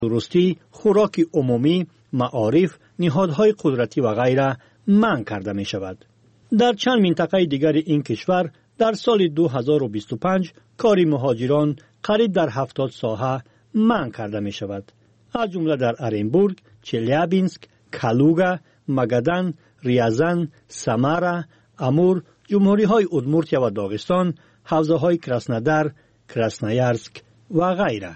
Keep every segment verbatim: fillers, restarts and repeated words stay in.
درستی، خوراک عمومی، معارف، نهادهای قدرتی و غیره منع کرده می شود. در چند منطقه دیگر این کشور در سال دو هزار و بیست و پنج کار مهاجران قریب در هفتاد ساحه منع کرده می شود. از جمله در ارنبورگ، چلیابینسک، کالوگا، مگدان، ریازان، سامارا، امور، جمهوری های ادمورتیا و داغستان، حوزه های کراسنودار، کراسنویارسک و غیره.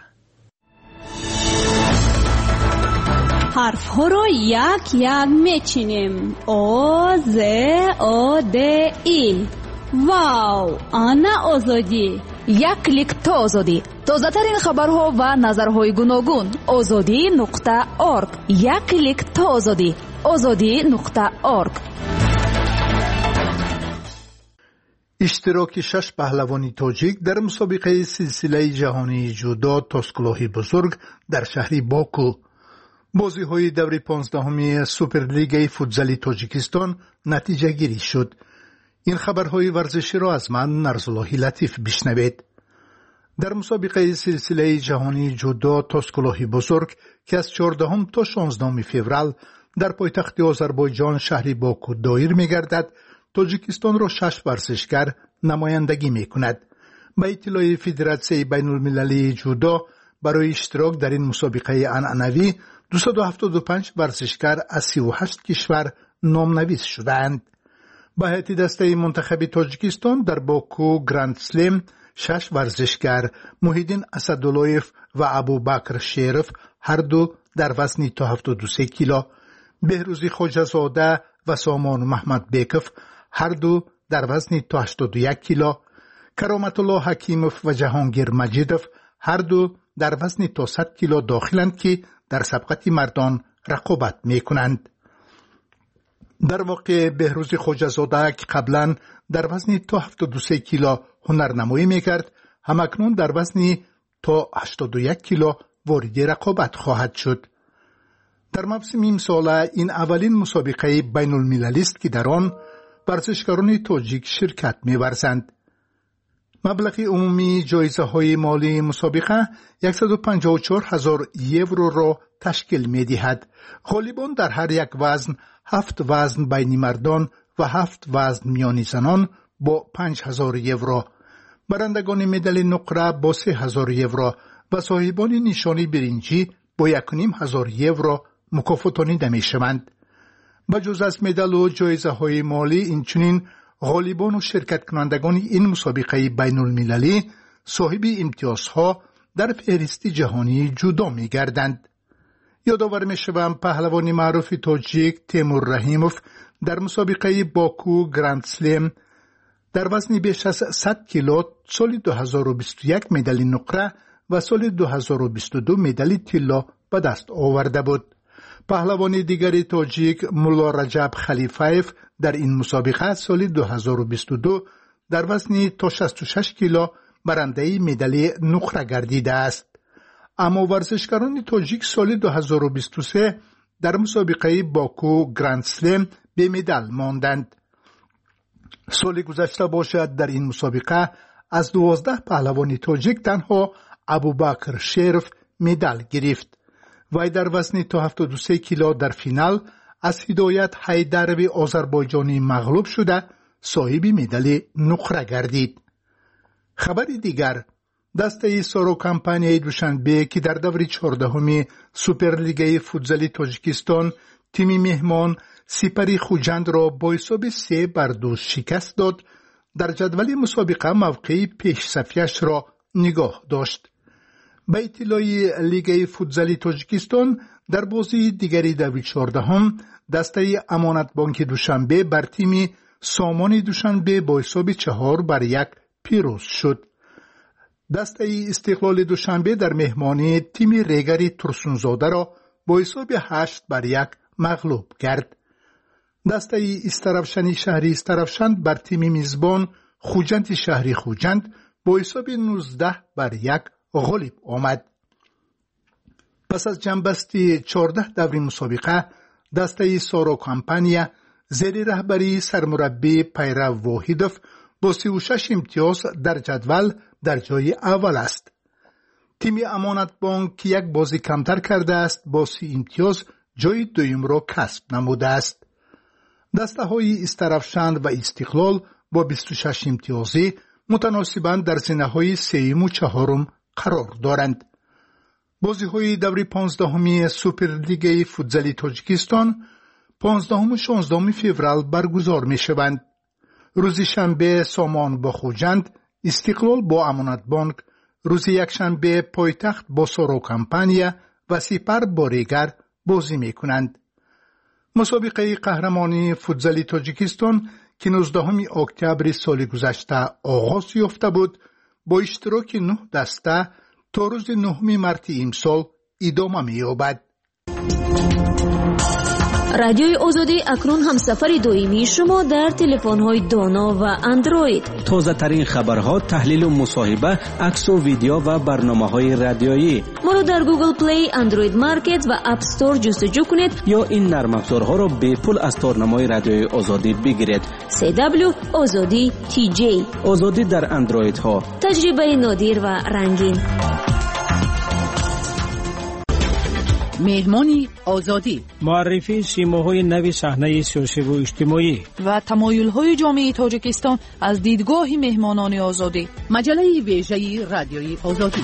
حرف ها رو یک یک میچینیم. او ز او د ای. واو، آنا آزادی. یک کلیک تا آزادی. تازه ترین خبرها و نظرهای گوناگون. آزادی نقطه اورگ. یک کلیک تا آزادی. آزادی نقطه اورگ. اشتراک شش پهلوانی تاجیک در مسابقه سلسله جهانی جودو تاسکلوهی بزرگ در شهر باکو. بازی های دور پانزدهمی سوپرلیگ فوتزال تاجیکستان نتیجه گیری شد. این خبرهای ورزشی را از من نرزالله لطیف بشنوید. در مسابقه سلسله جهانی جودو تاسکلوهی بزرگ که از چهاردهم تا شانزدهم فوریه در پایتخت آذربایجان شهر باکو دایر می‌گردد، تاجیکستان را شش ورزشکار نمایندگی می‌کند. به اطلاع فدراسیون بین المللی جودو برای اشتراک در این مسابقه عنعنوی دویست و هفتاد و پنج ورزشکار از سی و هشت کشور نامنویس شدند. به هیئت دسته منتخب تاجیکستان در باکو گراند سلم شش ورزشکار محیدین اسداللهیف و ابوبکر شریف هر دو در وزن تا هفتاد و سه کیلو، بهروزی خواجه‌زاده و سامان محمد بیکف هر دو در وزن تا هشتاد و یک کیلو، کرامت الله حکیموف و جهانگیر مجیدوف هر دو در وزن تا صد کیلو داخلند که در سبقت مردان رقابت می کنند. در واقع بهروزی خواجه‌زاده که قبلا در وزن تا هفتاد و سه کیلو هنرنمایی می کرد، همکنون در وزن تا هشتاد و یک کیلو وارد رقابت خواهد شد. در موسم امسال این اولین مسابقه بین المللی است که در آن ورزشکاران تاجیک شرکت می ورزند. مبلغ عمومی جایزه های مالی مسابقه صد و پنجاه و چهار هزار یورو را تشکیل می دهد. غالبان در هر یک وزن هفت وزن بین مردان و هفت وزن میان زنان با پنج هزار یورو، برندگان مدال نقره با سه هزار یورو و صاحبان نشانی برنجی با یک و نیم هزار یورو مکافاتانیده می شوند. بجز از مدال و جایزه های مالی، اینچنین غالبان و شرکت کنندگان این مسابقه بین المللی صاحب امتیازها در فهرست جهانی جودو می گردند. یادآور می شوم پهلوان معروف تاجیک تیمور رحیموف در مسابقه باکو گراند سلم در وزن بیش از صد کیلو سال دو هزار و بیست و یک مدال نقره و سال دو هزار و بیست و دو مدال طلا به دست آورده بود. پهلوان دیگری تاجیک مولا رجب خلیفایف در این مسابقه سال دو هزار و بیست و دو در وزن تا شصت و شش کیلو برنده مدال نقره گردیده است. اما ورزشکاران تاجیک سال دو هزار و بیست و سه در مسابقه باکو گراند سلم به مدال ماندند. سال گذشته باشد در این مسابقه از دوازده پهلوان تاجیک تنها ابوبکر شریف مدال گرفت. وی در وزن تا هفتاد و سه کیلو در فینال از هدایت حیدروی آذربایجانی مغلوب شده صاحب مدال نقره گردید. خبر دیگر، دسته سارو کمپانی دوشنبه که در دور چهاردهمی سوپرلیگ فوتزال تاجیکستان تیم مهمان سپری خوجند را با حساب سه بر دو شکست داد، در جدول مسابقه موقع پیش صفیش را نگاه داشت. به اطلاع لیگ فوتزال تاجیکستان در بازی دیگری دور چهاردهم دسته امانت بانک دوشنبه بر تیم سامان دوشنبه با حساب چهار بر یک پیروز شد. دسته استقلال دوشنبه در مهمانی تیم ریگری ترسونزاده را با حساب هشت بر یک مغلوب کرد. دسته استرفشنی شهری استرفشند بر تیم میزبان خوجند شهری خوجند با حساب نوزده بر یک غالب آمد. پس از جنبستی چهارده دور مسابقه، دسته سارو کمپانیا زیر رهبری سرمربی پیرو واحدوف با سی و شش امتیاز در جدول در جای اول است. تیم امانت بانک که یک بازی کمتر کرده است با سی امتیاز جای دویم را کسب نموده است. دسته های استرفشند و استقلال با بیست و شش امتیازی متناسباً در زینه های سوم و چهارم قرار دارند. بازی های دوره پانزدهمی سوپرلیگ فوتزال تاجیکستان پانزدهم و شانزدهم فوریه برگزار می شوند. روز شنبه سامان با خوجند، استقلال با امانت بانک، روز یکشنبه پایتخت با سارو کمپانیا و سپر با ریگر بازی می کنند. مسابقه قهرمانی فوتزال تاجیکستان که نوزدهم اکتبر سال گذشته آغاز یافته بود با اشتراک نه دسته تا روز نهم مارس امسال ادامه می‌یابد. رادیوی آزادی اکنون هم سفر دائمی شما در تلفن‌های دانا و اندروید. تازه ترین خبرها، تحلیل و مصاحبه، عکس و ویدیو و برنامه‌های رادیویی. ما رو در گوگل پلی، اندروید مارکت و اپ استور جستجو کنید یا این نرم افزارها را به پول از تارنمای رادیوی آزادی بگیرید. سی دبلیو آزادی تی جی. آزادی در اندروید ها. تجربه نادر و رنگین. مهمانی آزادی، معرفی سیماهای نوی صحنه سیاسی و اجتماعی و تمایل‌های جامعه تاجیکستان از دیدگاه مهمانان آزادی. مجله ویژه رادیوی آزادی.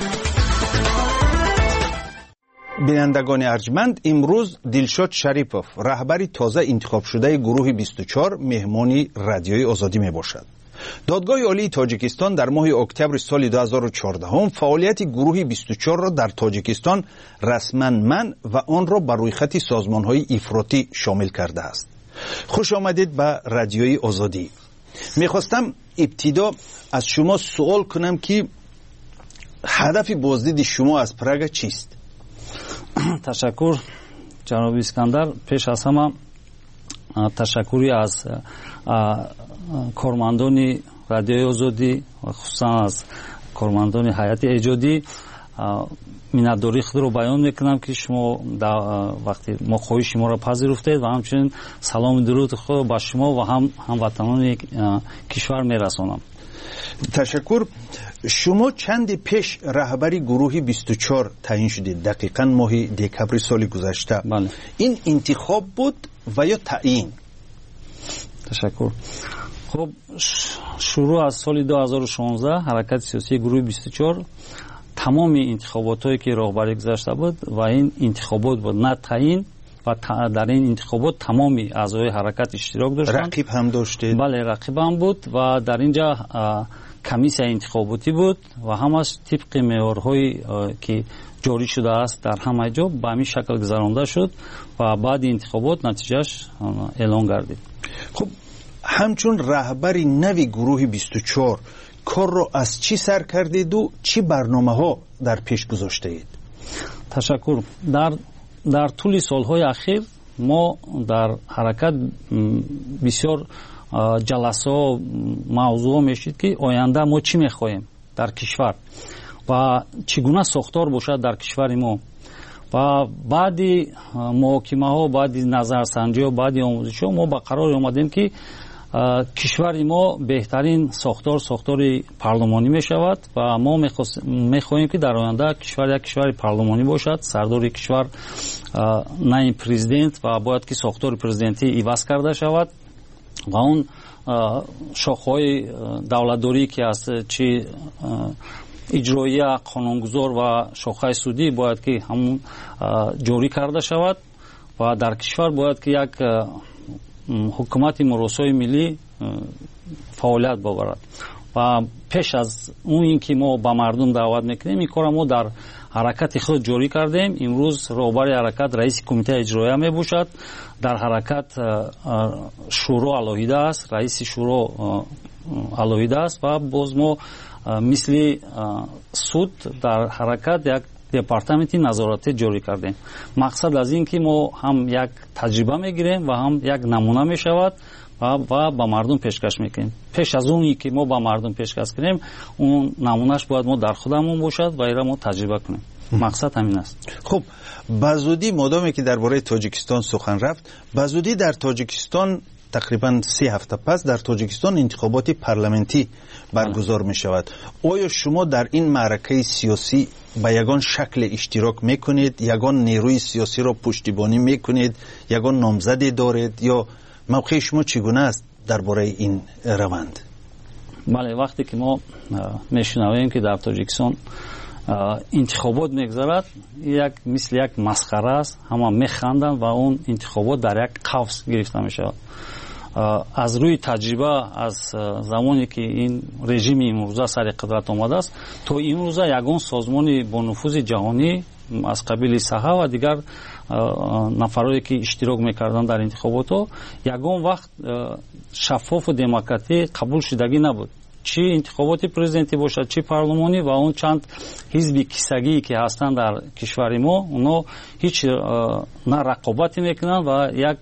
بینندگان ارجمند، امروز دلشاد شریپوف رهبر تازه انتخاب شده گروه بیست و چهار مهمانی رادیوی آزادی می باشد. دادگاه عالی تاجیکستان در ماه اکتبر سال دو هزار و چهارده فعالیت گروه بیست و چهار را در تاجیکستان رسما منع و آن را بر روی خط سازمان‌های افراطی شامل کرده است. خوش آمدید به رادیوی آزادی. می‌خواستم ابتدا از شما سوال کنم که هدف بازدید شما از پراگ چیست؟ تشکر جناب اسکندر. پیش از همه تشکری از کارمندان رادیوی آزادی و خصوصا از کارمندان هیئت ایجادی منتداری خود رو بیان میکنم که شما وقتی ما خواهش شما را پذیرفتید و همچنین سلام درود خود با شما و هم هموطنان کشور میرسانم. تشکر. شما چند پیش رهبری گروه بیست و چهار تعیین شدید، دقیقاً ماه دکبر سال گذشته. بله. این انتخاب بود و یا تعیین؟ تشکر. خب شروع از سال دو هزار و شانزده حرکت سیاسی گروه بیست و چهار تمام انتخاباتایی که راهبری گذاشته بود و این انتخابات بود نه تعیین و در این انتخابات تمامی اعضای حرکت اشتراک داشتند. رقیب هم داشتید؟ بله، رقیب هم بود و در اینجا کمیسیون انتخاباتی بود و همش طبق معیارهایی که جاری شده است در همه جا به همین شکل گذرانده شد و بعد انتخابات نتیجهش اعلان گردید. خب همچون رهبری نوی گروه بیست و چهار کار رو از چی سر کردید و چی برنامه ها در پیش گذاشته اید؟ تشکر. در در طول سالهای اخیر ما در حرکت بسیار جلسه ها موضوع میشید که آینده ما چی میخواهیم در کشور و چگونه ساختار باشد در کشور ما و بعدی محاکمه ها، بعدی نظرسنجی ها، بعدی آموزش ها ما به قرار آمدیم که کشور ما بهترین ساختار ساختار پارلمانی می شود و ما می خواهیم که در آینده کشور یک کشور پارلمانی باشد. سردار کشور نه پرزیدنت و باید که ساختار پرزیدنتی عوض کرده شود و اون شاخه‌های دولتداری که است چی اجرایی، قانونگذار و شاخه سودی باید که همون جاری کرده شود و در کشور باید که یک حکومت مراسای ملی فعالیت ببرد و پیش از اون اینکه ما با مردم دعوت میکنیم این کار ما در حرکت خود جاری کردیم. امروز رهبر حرکت رئیس کمیته اجرایی می باشد. در حرکت شورا علاوه است، رئیس شورا علاوه است و باز ما مثل سود در حرکت یک دپارتمنتی نظارتی جاری کردیم. مقصد از این که ما هم یک تجربه میگیریم و هم یک نمونه میشود و و با مردم پیشکش میکنیم. پیش از اونی که ما با مردم پیشکش کنیم اون نمونهش باید ما در خودمون باشد و ایرا ما تجربه کنیم. مقصد همین است. خب بزودی مادامی که درباره تاجیکستان سخن رفت، بزودی در تاجیکستان تقریبا سه هفته پس در تاجیکستان انتخابات پارلمانتی برگزار می شود. آیا شما در این معرکه سیاسی با یگان شکل اشتراک میکنید؟ یگان نیروی سیاسی را پشتیبانی میکنید؟ یگان نامزدی دارید؟ یا موقع شما چگونه است درباره این روند؟ بله، وقتی که ما میشنویم که در تاجیکستان انتخابات میگذرد، یک مثل یک مسخره است، همه میخندند و اون انتخابات در یک قفس گرفته میشود. از روی تجربه از زمانی که این رژیم امروزه سر قدرت آمده است تا امروزه یگان سازمان با نفوذ جهانی از قبیل صحه و دیگر نفرایی که اشتراک میکردند در انتخابات ها یگان وقت شفاف و دموکراتی قبول شدگی نبود، چی انتخابات پرزیدنتی باشد چی پارلمانی. و اون چند حزب کیسگی که هستند در کشور ما، اونا هیچ نه رقابتی میکنند و یک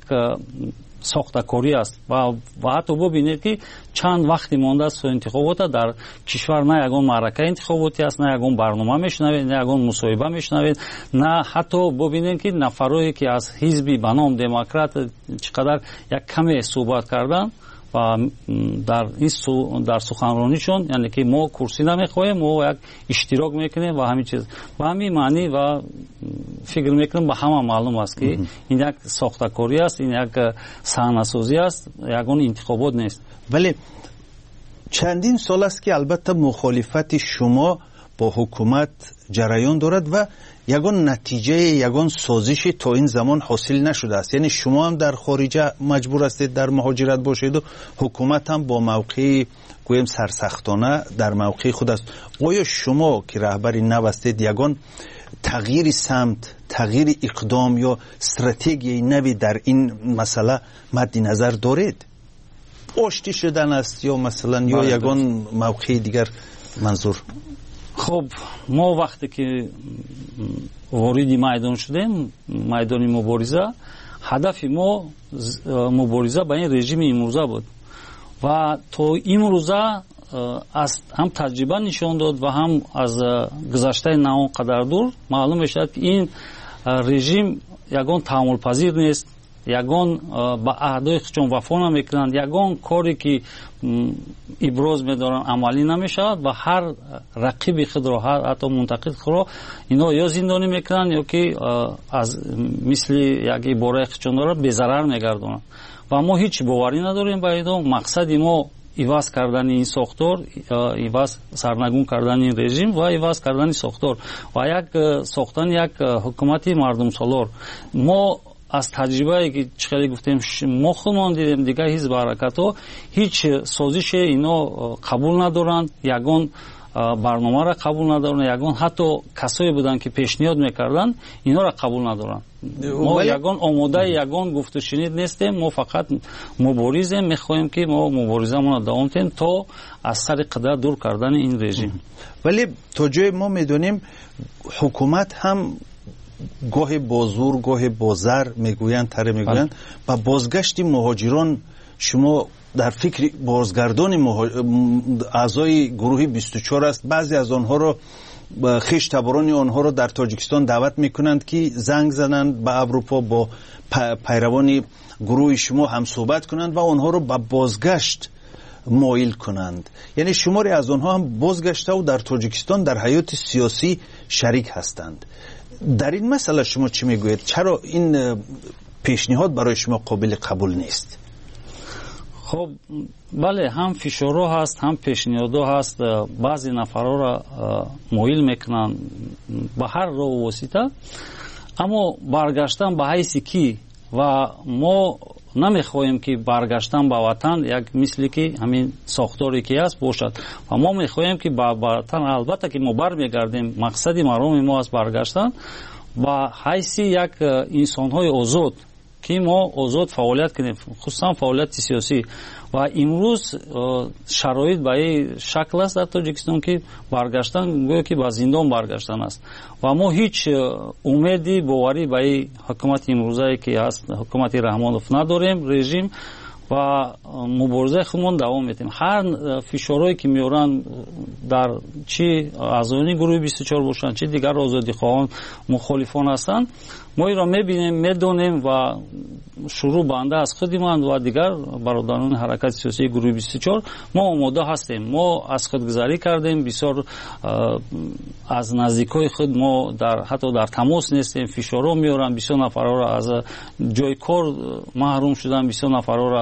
ساختکاری است و و حتی ببینید که چند وقتی مانده است انتخابات در کشور، نه یگان معرکه انتخاباتی است، نه یگان برنامه میشنوید، نه یگان مصاحبه میشنوید، نه حتی ببینید که نفرایی که از حزبی به نام دموکرات چقدر یک کمی صحبت کردن و در این سو در سخنرانیشون، یعنی که ما کرسی نمیخوایم، ما یک اشتراک میکنیم و همین چیز و همین معنی و فکر میکنم به همه معلوم است که این یک ساختکاری است، این یک صحنه‌سازی است، یگان انتخابات نیست. ولی چندین سال است که البته مخالفت شما با حکومت جریان دارد و یگان نتیجه یگان سازش تا این زمان حاصل نشده است. یعنی شما هم در خارج مجبور هستید در مهاجرت باشید و حکومت هم با موقع گویم سرسختانه در موقع خود است. آیا شما که رهبری نو هستید یگان تغییر سمت، تغییر اقدام یا استراتژی نوی در این مسئله مد نظر دارید؟ آشتی شدن است یا مثلا یا یگان موقع دیگر منظور؟ خب ما وقتی که وارد میدان شدیم، میدان مبارزه، هدف ما مبارزه با این رژیم امروزه بود و تا امروزه از هم تجربه نشان داد و هم از گذشته نه قدر دور معلوم شد که این رژیم یگان تحمل پذیر نیست، یگان با عهدهای خودشون وفا نمیکنند، یگان کاری که ابراز میدارن عملی نمیشود و هر رقیب خود را، هر حتی منتقد خود را اینا یا زندانی میکنند یا که از مثل یک عباره خودشون دارد به ضرر میگردونند و ما هیچ باوری نداریم با اینا. مقصد ما ایواز کردن این ساختار، ایواز سرنگون کردن این رژیم و ایواز کردن ساختار و یک ساختن یک حکومت مردم سالار. ما از تجربه که چقدر گفتیم ما خودمان دیدیم دیگه حزب حرکت ها هیچ سازش اینا قبول ندارند، یگان برنامه را قبول ندارند، یگان حتی کسایی بودن که پیشنهاد میکردن اینا را قبول ندارند. ما یگان آماده یگان گفت و شنید نیستیم، ما فقط مبارزیم، میخوایم که ما مبارزمون را دوام دهیم تا از سر قدرت دور کردن این رژیم. ولی تا جای ما میدونیم حکومت هم گاه با زور گاه با زر میگویند تره میگویند با بازگشت مهاجران شما در فکر بازگردان اعضای گروه بیست و چهار است. بعضی از آنها را خویش تبران آنها را در تاجیکستان دعوت میکنند که زنگ زنند به اروپا با پیروان گروه شما هم صحبت کنند و آنها را به بازگشت مایل کنند. یعنی شماری از آنها هم بازگشته و در تاجیکستان در حیات سیاسی شریک هستند. در این مسئله شما چی میگوید؟ چرا این پیشنهاد برای شما قابل قبول نیست؟ خب بله، هم فشارها هست هم پیشنهادها هست. بعضی نفرها را مایل میکنن به هر راه و واسطه، اما برگشتن به حیثی کی و ما نمیخواهیم که برگشتن به وطن یک مثلی که همین ساختاری که هست باشد و ما میخواهیم که به وطن البته که ما برمیگردیم، مقصد مرام ما از برگشتن به حیث یک انسان‌های آزاد که ما آزاد فعالیت کنیم، خصوصا فعالیت سیاسی. و امروز شرایط به این شکل است در تاجیکستان که برگشتن گویا که به زندان برگشتن است و ما هیچ امیدی باوری به این حکومت امروزی که هست حکومت رحمانوف نداریم رژیم و مبارزه خودمون دوام میدیم. هر فشارهایی که میارن در چی اعضای گروه بیست و چهار باشن چی دیگر آزادی خواهان مخالفان هستند، мо инро мебинем, медонем ва шурӯъ банда аз худи ман ва дигар бародарони ҳаракати сиёсии гурӯҳи бисту чор мо омода ҳастем. Мо аз худгузарӣ кардем, бисёр аз наздикҳои худ мо ҳатто дар тамос нестем, фишорҳо меорам, бисёр нафарҳоро аз ҷои кор маҳрум шудам, бисёр нафарҳоро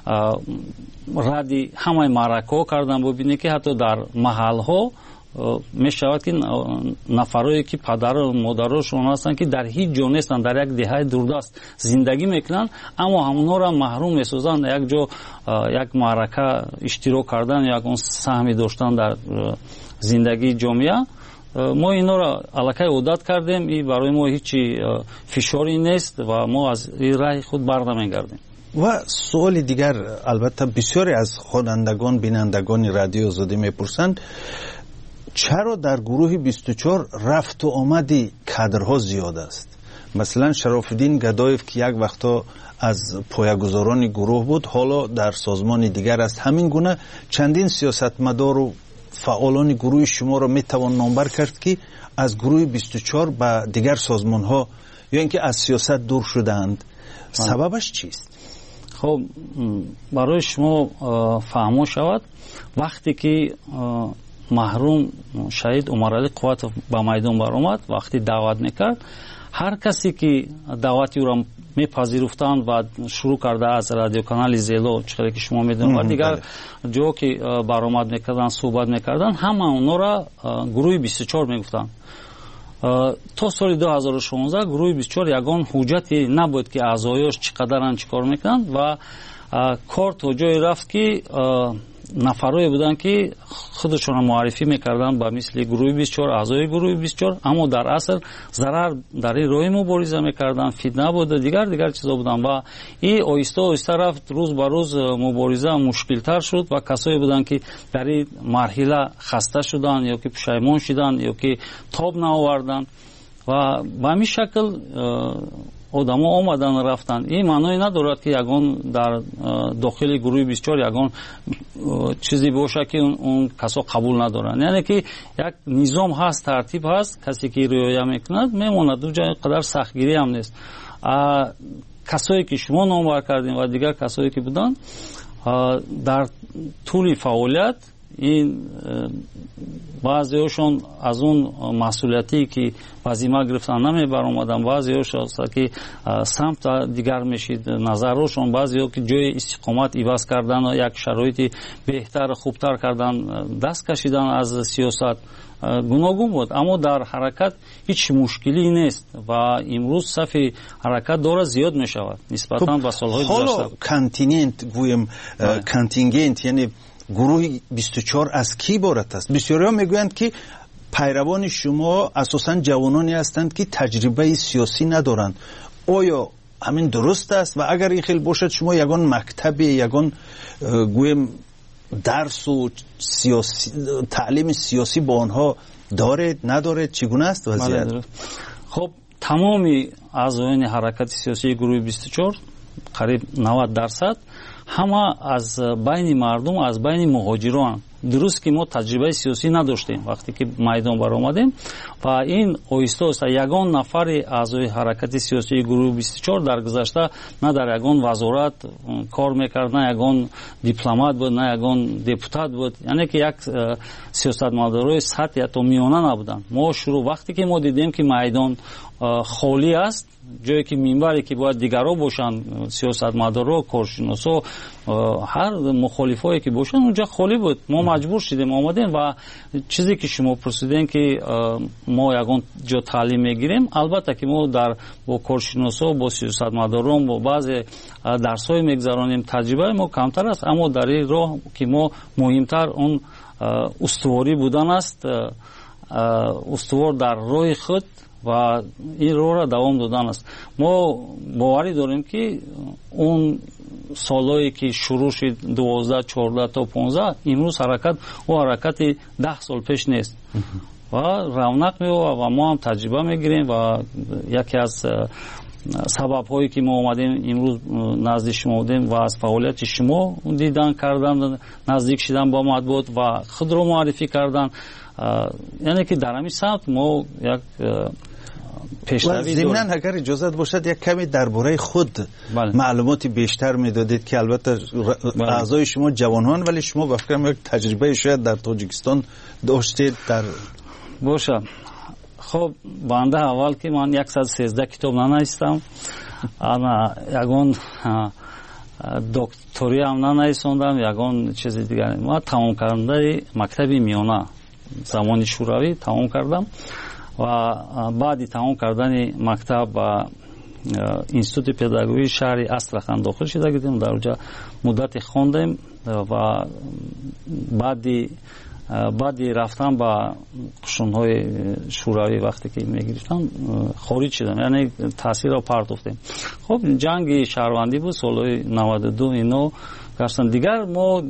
радди ҳамаи маъракаҳо кардам. бубинед ки ҳатто дар маҳалҳо мешавад ки нафарое ки падару модарошон ҳастанд ки дар ҳеҷ ҷо нестанд, дар як деҳаи дурдаст зиндагӣ мекунанд, аммо ҳамонҳоро маҳрум месозанд як ҷо як маърака иштирок кардан, ягон саҳми доштан дар зиндагии ҷомеа. мо инҳоро аллакай одат кардем, и барои мо ҳечи фишорӣ нест ва мо аз ин раҳи худ барнамегардем. ва суоли дигар, албатта бисёре аз хонандагон бинандагони радиои озодӣ мепурсанд, чаро дар гурӯҳи бисту чор рафту омади кадрҳо зиёд аст? Масалан, Шарофиддин Гадоев ки як вақто аз поягузорони гурӯҳ буд, ҳоло дар созмони дигар аст. Ҳамин гуна чандин сиёсатмадору фаъолони гурӯҳи шуморо метавон номбар кард ки аз гурӯҳи бисту чор ба дигар созмонҳо ё ин ки аз сиёсат дур шудаанд. сабабаш чист? хоб барои шумо фаҳмо шавад, вақте ки маҳрум шаҳид Умаралӣ Қувватов ба майдон баромад, вақти даъват мекард, ҳар касе ки даъвати ӯро мепазируфтанд ва шурӯъ карда аз радиоканали Зело, чиқдре ки шумо медонед, ва дигар ҷо ки баромад мекарданд, суҳбат мекарданд, ҳама онҳоро гурӯҳи бисту чор мегуфтанд. то соли ду ҳазору шонздаҳ гурӯҳи бисту чор ягон ҳуҷҷате набуд ки аъзоёш чӣ қадаранд, чӣ кор мекунанд, ва кор то ҷое рафт ки нафарое буданд ки худашонро муаррифӣ мекарданд ба мисли гурӯҳи бисту чор, аъзои гурӯҳи бисту чор, аммо дар асл зарар дар ин роҳи мубориза мекарданд, фитна буду, дигар дигар чизо буданд. ва ин оҳиста оҳиста рафт, рӯз ба рӯз мубориза мушкилтар шуд ва касое буданд ки дар ин марҳила хаста шуданд, ё ки пушаймон шуданд, ё ки тоб наоварданд, ва ба ҳамин шакл одамо омадан рафтанд. ин маъное надорад ки ягон дар дохили гурӯҳи бисту чор ягон чизе бошад ки он касо қабул надоранд. яъне ки як низом ҳаст, тартиб ҳаст, касе ки риоя мекунад мемонад, ду ҷо қадар сахтгирӣ ҳам нест. касое ки шумо номбар кардем ва дигар касое ки буданд дар тӯли фаъолият, ин баъзеҳошон аз он масъулиятӣ ки вазима гирифтан намебаромаданд, баъзеҳошон ки самта дигар мешид назарҳошон, баъзеҳо ки ҷои истиқомат иваз кардан, як шароити беҳтар хубтар кардан, даст кашидан аз сиёсат гуногун буд, аммо дар ҳаракат ҳеч мушкилӣ нест ва имрӯз сафи ҳаракат дора зиёд мешавад нисбатан ба солҳои гузашта. ҳоло континент гӯем контингент, яъне гурӯҳи бисту чор аз ки иборат аст? бисёриҳо мегӯянд ки пайравони шумо асосан ҷавононе ҳастанд ки таҷрибаи сиёсӣ надоранд. оё ҳамин дуруст аст? ва агар ин хел бошад, шумо ягон мактаби, ягон гӯем дарсу таълими сиёсӣ бо онҳо доред, надоред? чӣ гуна аст вазъият? хоб тамоми аъзоёни ҳаракати сиёсии гурӯҳи бисту чор, қариб навад дарсад, ҳама аз байни мардум, аз байни муҳоҷирон. дуруст ки мо таҷрибаи сиёсӣ надоштем вақте ки майдон баромадем, ва ин оҳиста оҳиста ягон нафари аъзои ҳаракати сиёсии гурӯҳи бисту чор дар гузашта на дар ягон вазорат кор мекард, на ягон дипломат буд, на ягон депутат буд, яъне ки як сиёсатмадорои сатҳи ҳатто миёна набуданд. мо шурӯъ вақте ки мо дидем ки майдон холӣ аст, ҷое ки минбаре ки бояд дигарҳо бошанд, сиёсатмадорҳо, коршиносо, ҳар мухолифое ки бошанд, унҷа холӣ буд. мо маҷбур шудем омадем ва чизе ки шумо пурсидем ки мо ягон ҷо таълим мегирем, албатта ки мо дар бо коршиносо, бо сиёсатмадорон, бо баъзе дарсҳое мегзаронем, таҷрибаи мо камтар аст, аммо дар ин роҳ ки мо муҳимтар он устуворӣ будан аст, устувор дар роҳи худ ва ин роҳро давом додан аст. мо боварӣ дорем ки он солҳое ки шурӯъ шуд дувоздаҳ, чордаҳ то понздаҳ, имрӯз ҳаракат ӯ ҳаракати даҳ сол пеш нест ва равнақ меёбад ва мо ҳам таҷриба мегирем ва яке аз сабабҳое ки мо омадем имрӯз назди шумо будем ва аз фаъолияти шумо дидан кардан, наздик шудан ба матбуот ва худро муаррифӣ кардан, яъне ки дар ҳамин самт мо як پیشروی ضمناً اگر اجازت باشد یک کمی درباره خود بله. معلومات بیشتر میدادید که البته بله. اعضای شما جوانان ولی شما به فکرم یک تجربه شاید در تاجیکستان داشتید در باشه. خب بنده اول که من صد و سیزده کتاب ننوشتم انا یگان دکتری هم ننوشتم یگان چیز دیگر. ما تمام کردن مکتب میانه زمانی شوروی تمام کردم و بعد تمام کردن مکتب و اینستیتوت پداگوژی شهر استراخان داخل شده بودیم. در اونجا مدت خواندیم و بعدی بعدی رفتم با قشون‌های شوروی وقتی که میگرفتم خارج شدم، یعنی تاثیر رو پرداختیم. خب جنگ شهروندی بود سال نود و دو اینو گشتن دیگر. ما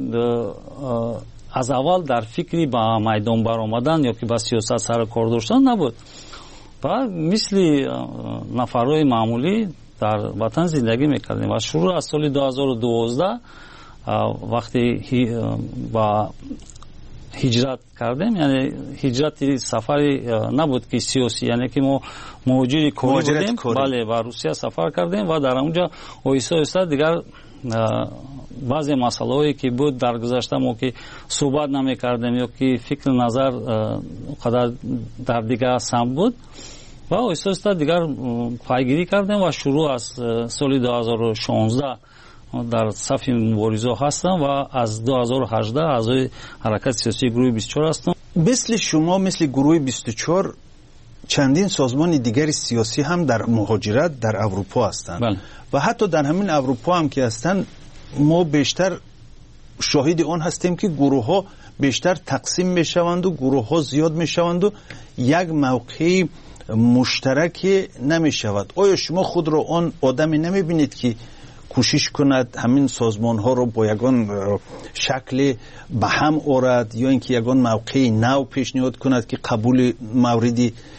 از اول در فکری با میدان برآمدن یا که با سیاست سر کار داشتن نبود و مثل نفرهای معمولی در وطن زندگی میکردیم و شروع از سال دو هزار و دوازده وقتی با هجرت کردیم، یعنی هجرت سفری نبود که سیاسی، یعنی که ما مهاجر کوری بودیم بله و روسیه سفر کردیم و در اونجا آهسته آهسته دیگر بعضی مسائلی که بود در گذشته ما که صحبت نمی کردیم یا که فکر نظر قدر در دیگر سم بود و آهسته آهسته دیگر پیگیری کردیم و شروع از سال دو هزار و شانزده در صف مبارزه هستم و از دو هزار و هجده اعضای حرکت سیاسی گروه بیست و چهار هستم. مثل شما مثل گروه بیست و چهار چندین سازمان دیگر سیاسی هم در مهاجرت در اروپا هستند بله. و حتی در همین اروپا هم که هستند ما بیشتر شاهد آن هستیم که گروه ها بیشتر تقسیم میشوند و گروه ها زیاد میشوند و یک موقع مشترک نمیشود. آیا شما خود را آن آدمی نمیبینید که کوشش کند همین سازمان ها رو با یگان شکل به هم آورد یا اینکه یگان موقع نو پیشنهاد کند که قبول مورد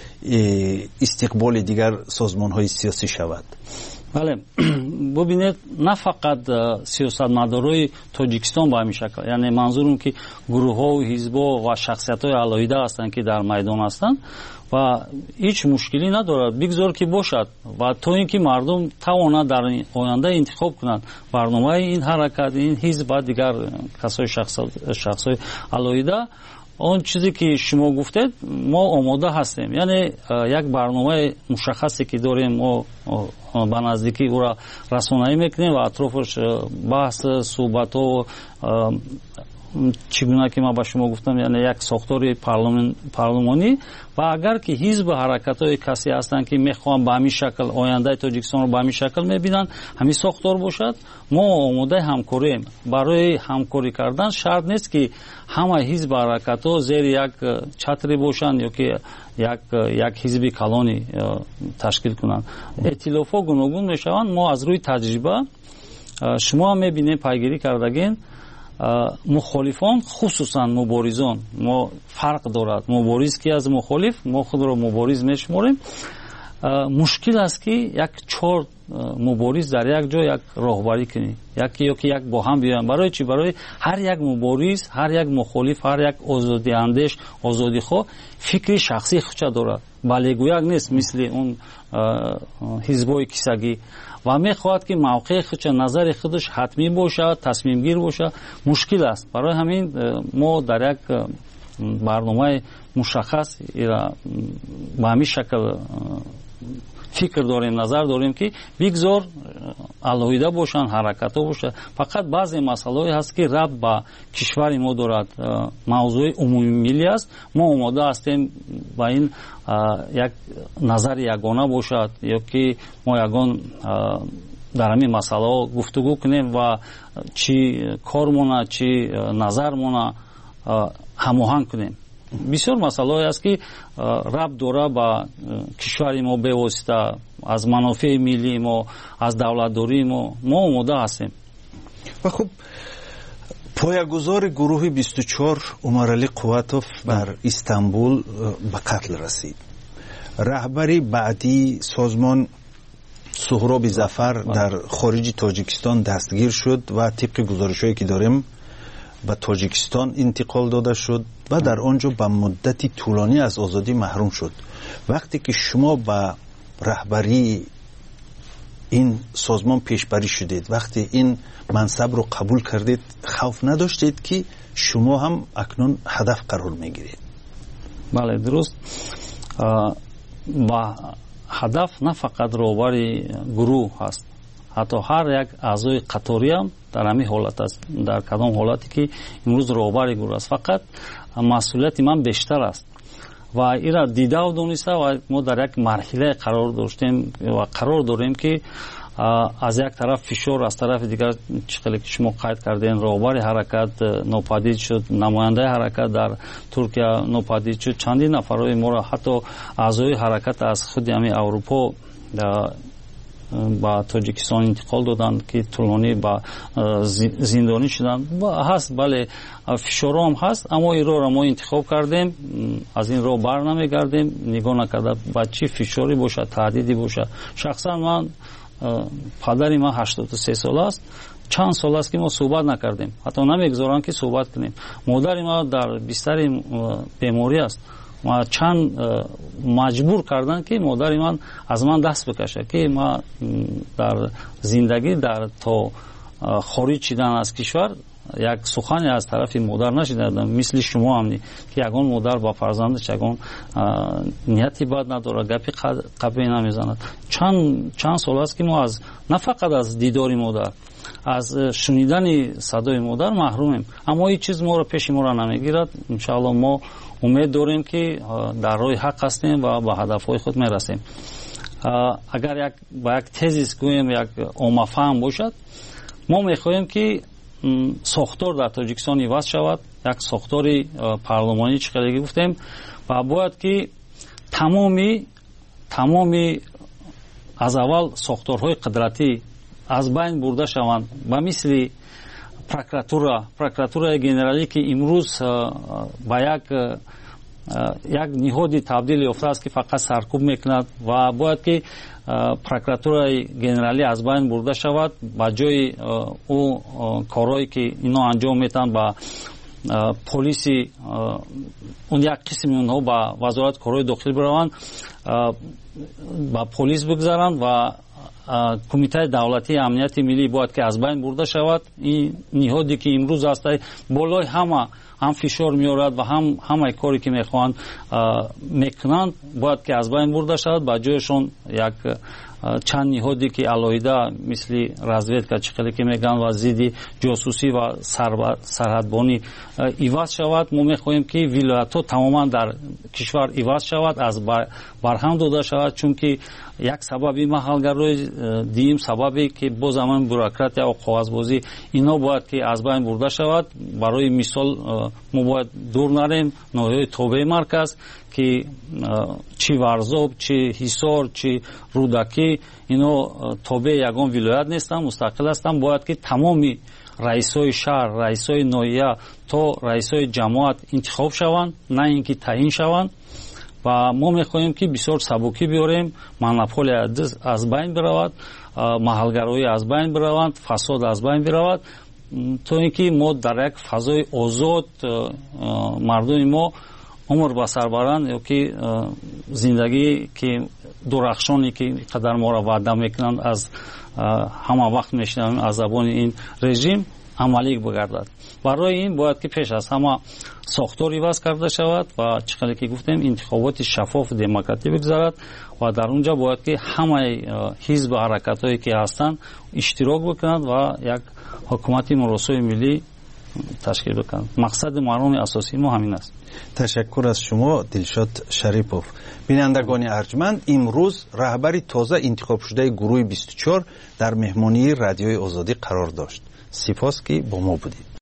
استقبال دیگر سازمان های سیاسی شود؟ بله ببینید نه فقط سیاستمدارای تاجیکستان با همین شکل، یعنی منظورم که گروه ها و حزب ها و شخصیت های علاهیده هستند که در میدان هستند و هیچ مشکلی ندارد بگذار که باشد و تا اینکه مردم تواند در آینده انتخاب کنند برنامه این حرکت این حزب و دیگر کسای شخصای علاهیده. اون چیزی که شما گفتید ما آماده هستیم، یعنی یک برنامه مشخصی که داریم ما به نزدیکی او را رسانه‌ای میکنیم و اطرافش بحث صحبت و چگونه که ما با شما گفتم یعنی یک ساختار پارلمان پارلمانی و اگر که حزب حرکت‌های کسی هستند که میخوان به همین شکل آینده تاجیکستان رو به همین شکل میبینن همین ساختار باشد ما آماده همکاریم. برای همکاری کردن شرط نیست که همه حزب حرکت‌ها زیر یک چتری باشند یا که یک یک حزب کلانی تشکیل کنند. ائتلاف‌ها گوناگون میشوند. ما از روی تجربه شما میبینید پیگیری کردگین مخالفان خصوصا مبارزان ما فرق دارد. مبارز که از مخالف ما خود را مبارز میشماریم. مشکل است که یک چهار مبارز در یک جا یک راهبری کنی یکی یا که یک با هم بیان. برای چی؟ برای هر یک مبارز هر یک مخالف هر یک آزادی اندیش آزادی خواه فکری شخصی خودش دارد بله گویک نیست مثل اون حزبای کیسگی و میخواهد که موقع خودش نظر خودش حتمی باشه تصمیم گیر باشه. مشکل است. برای همین ما در یک برنامه مشخص به همین شکل فکر داریم نظر داریم که بگذار علاهیده باشن حرکت ها باشه. فقط بعضی مسائل هست که ربط به کشور ما دارد موضوع عمومی ملی است. ما آماده هستیم با این یک نظر یگانه باشد یا که ما یگان در همین مسئله گفتگو کنیم و چی کارمونه چی نظرمونه هماهنگ کنیم. بسیار مسئله است که ربط داره با کشور ما به واسطه از منافع ملی ما از دولتداری ما ما آماده هستیم. و خب پایه‌گذار گروه بیست و چهار عمرعلی قوتوف در استانبول به قتل رسید. رهبری بعدی سازمان سهراب ظفر در خارج تاجیکستان دستگیر شد و طبق گزارش‌هایی که داریم به تاجیکستان انتقال داده شد و در آنجا به مدتی طولانی از آزادی محروم شد. وقتی که شما به رهبری این سازمان پیشبری شدید، وقتی این منصب رو قبول کردید خوف نداشتید که شما هم اکنون هدف قرار میگیرید؟ بله درست. با هدف نه فقط روباری گروه هست، حتی هر یک اعضای قطاری هم در همین حالت است، در کدام حالتی که امروز روباری گروه است، فقط مسئولیت من بیشتر است و ایرا دیده و دونسته و ما در یک مرحله قرار داشتیم و قرار داریم که از یک طرف فشار، از طرف دیگر چقدر که شما قید کردین روباری حرکت ناپدید شد، نماینده حرکت در ترکیه ناپدید شد، چندین نفرای ما را حتی اعضای حرکت از خود همین اروپا با تاجیکستان انتقال دادند که طولانی با زندانی شدند. هست بله فشار هم هست، اما این رو ما انتخاب کردیم، از این رو بر نمیگردیم، نگاه نکرده با چی فشاری باشه، تهدیدی باشه. شخصا من پدری من هشتاد و سه سال است، چند سال است که ما صحبت نکردیم، حتی نمیگذارن که صحبت کنیم. مادر ما در بستر بیماری است، ما چند مجبور کردن که مادر من از من دست بکشه که ما در زندگی در تا خارج شدن از کشور یک سخنی از طرف مادر نشیدم، مثل شما هم که یگان مادر با فرزندش یگان نیتی بد نداره، گپی قبی نمیزند. چند چند سال است که ما از نه فقط از دیدار مادر، از شنیدن صدای مادر محرومیم، اما این چیز ما را پیش ما را نمیگیرد. ان شاء الله ما امید داریم که در راه حق هستیم و به هدفهای خود میرسیم. اگر یک با یک تزیس گویم یک عامه‌فهم باشد، ما میخواهیم که ساختار در تاجیکستان عوض شود، یک ساختار پارلمانی چقدر گفتیم و باید که تمامی تمامی از اول ساختارهای قدرتی از بین برده شوند و مثل پروکراتورا پروکراتورای گنرالی که امروز با یک یک نهادی تبدیل یافته است که فقط سرکوب میکند و باید که پروکراتورای گنرالی از بین برده شود، با جای او کارهایی که اینا انجام میتن با پلیسی اون یک قسم اونها با وزارت کارهای داخلی بروند، با پلیس بگذارند و کمیته دولتی امنیت ملی باید که از بین برده شود. این نهادی که امروز است بالای همه هم فشار میارد و هم همه کاری که میخوان میکنند باید که از بین برده شود، با جایشون یک چند نهادی که علاوه مثل رزویدکا چقدر که میگن و ضد جاسوسی و سرحدبانی عوض شود. ما میخواهیم که ولایت‌ها تماما در کشور عوض شود، از برهم داده شود، چون که یک سببی محلگرای دیم سببی که باز هم بوروکرات یا کاغذبازی اینا باید که از بین برده شود. برای مثال ما باید دور نریم ناحیه توبه مرکز که چی ورزاب، چی حصار، چی رودکی، اینا توبه یگان ولایت نیستن، مستقل هستن. باید که تمامی رئیسای شهر، رئیسای ناحیه تا رئیسای جماعت انتخاب شوند، نه اینکه تعیین شوند. و ما میخواهیم که بسیار سبکی بیاریم، مونوپولی از بین برود، محلگرایی از بین برود، فساد از بین برود، تا اینکه ما در یک فضای آزاد مردم ما عمر به سر برند، یا که زندگی که درخشانی که قدر ما را وعده میکنند از همه وقت میشنویم از زبان این رژیم عملی بگردد. برای این باید که پیش از همه ساختار عوض کرده شود و چقدر که گفتیم انتخابات شفاف و دموکراتیک بگذارد و در اونجا باید که همه حزب و حرکت‌هایی که هستند اشتراک بکنند و یک حکومت مراسای ملی تشکیل بکنند. مقصد مردم اساسی ما همین است. تشکر از شما دلشاد شریپوف. بینندگان ارجمند، امروز رهبر تازه انتخاب شده گروه بیست و چهار در مهمانی رادیوی آزادی قرار داشت. سپاس که با ما بودید.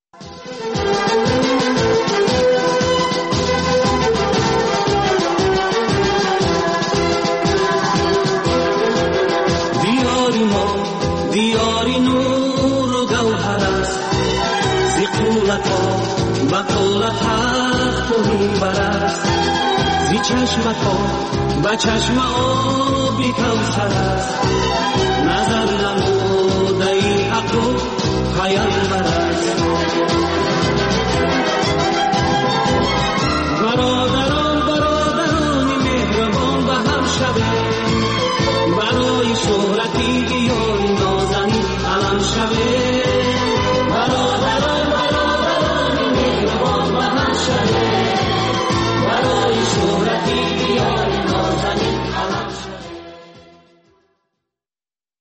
دیاری ما دیاری نور و گوهر است، زی قولت ها و قولت حق تو میبرست، زی چشمت ها و چشم آبی کوثر است،